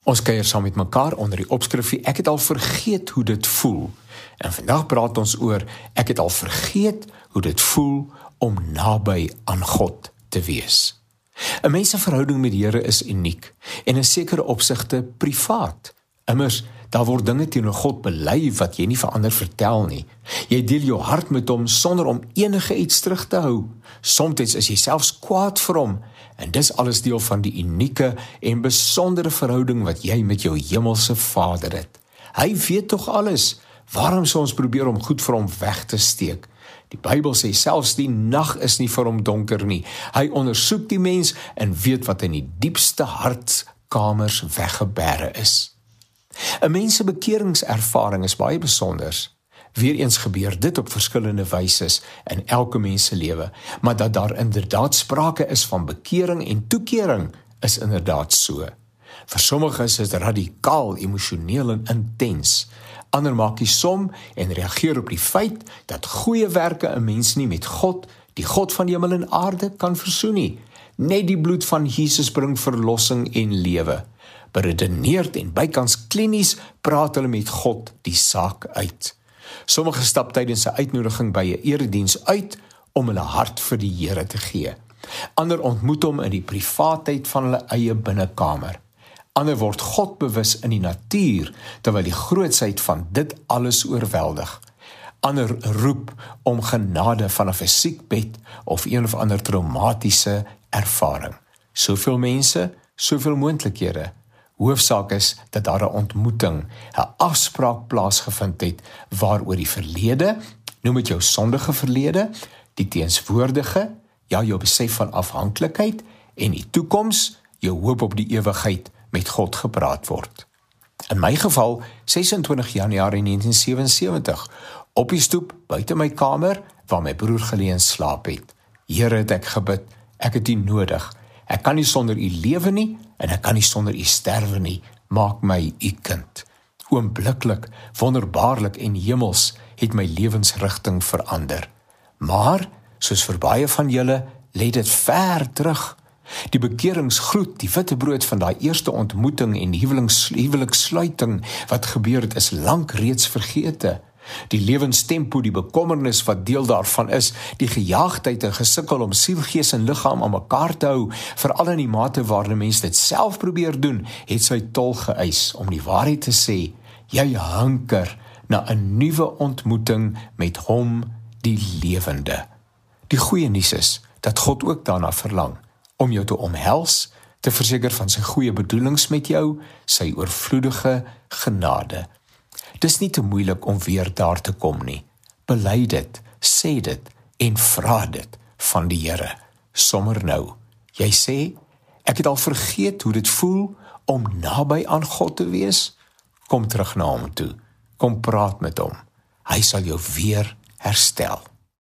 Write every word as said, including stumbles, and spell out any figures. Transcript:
Ons kuier saam met mekaar onder die opskrifie Ek het al vergeet hoe dit voel. En vandag praat ons oor Ek het al vergeet hoe dit voel om naby aan God te wees. 'n Mens se verhouding met die Here is uniek en in sekere opsigte privaat. Immers, daar word dinge teenoor God bely wat jy nie vir ander vertel nie. Jy deel jou hart met hom sonder om enige iets terug te hou. Somstyds is jy selfs kwaad vir hom, en dis alles deel van die unieke en besondere verhouding wat jy met jou hemelse Vader het. Hy weet tog alles. Waarom sou ons probeer om goed vir hom weg te steek? Die Bybel sê selfs die nag is nie vir hom donker nie. Hy ondersoek die mens en weet wat in die diepste hartskamers weggebêre is. 'n Mens se bekeringservaring is baie besonders. Weereens gebeur dit op verskillende wyses in elke mens se lewe, maar dat daar inderdaad sprake is van bekering en toekering is inderdaad so. Vir sommige is dit radikaal, emosioneel en intens. Ander maak die som en reageer op die feit dat goeie werke 'n mens nie met God, die God van hemel en aarde, kan versoen nie. Net die bloed van Jesus bring verlossing en lewe. Beredeneerd en bykans klinies praat hulle met God die saak uit. Sommige stap tydens 'n uitnodiging by 'n erediens uit om hulle hart vir die Here te gee. Ander ontmoet hom in die privaatheid van hulle eie binnekamer. Ander word God bewus in die natuur, terwyl die grootsheid van dit alles oorweldig. Ander roep om genade vanaf 'n siekbed of een of ander traumatiese ervaring. Soveel mense, soveel moontlikhede. Hoofsaak is dat daar 'n ontmoeting, 'n afspraak plaasgevind het, waaroor die verlede, noem dit jou sondige verlede, die teenswoordige, ja jou besef van afhanklikheid, en die toekoms, jou hoop op die ewigheid, met God gepraat word. In my geval, ses en twintig Januarie negentien sewe en sewentig, op die stoep buite my kamer, waar my broer geleë slaap het. Here, het ek gebid, ek het U nodig. Ek kan nie sonder U lewe nie, en ek kan nie sonder U sterwe nie. Maak my U kind. Oombliklik, wonderbaarlik en hemels het my lewensrigting verander. Maar, soos vir baie van julle, lê dit ver terug. Die bekeringsgroet, die witbrood van daai eerste ontmoeting en huwelikssluiting wat gebeur het, is lank reeds vergete. Die lewenstempo, die bekommernis wat deel daarvan is, die gejaagdheid en gesukkel om siel, gees en liggaam aan mekaar te hou, veral in die mate waarin 'n mens dit self probeer doen, het sy tol geëis. Om die waarheid te sê, jy hanker na 'n nuwe ontmoeting met hom, die lewende. Die goeie nuus is dat God ook daarna verlang, om jou te omhels, te verseker van sy goeie bedoelings met jou, sy oorvloedige genade. Dis nie te moeilik om weer daar te kom nie. Bely dit, sê dit en vra dit van die Here, sommer nou. Jy sê, ek het al vergeet hoe dit voel om naby aan God te wees. Kom terug na hom toe, kom praat met hom. Hy sal jou weer herstel.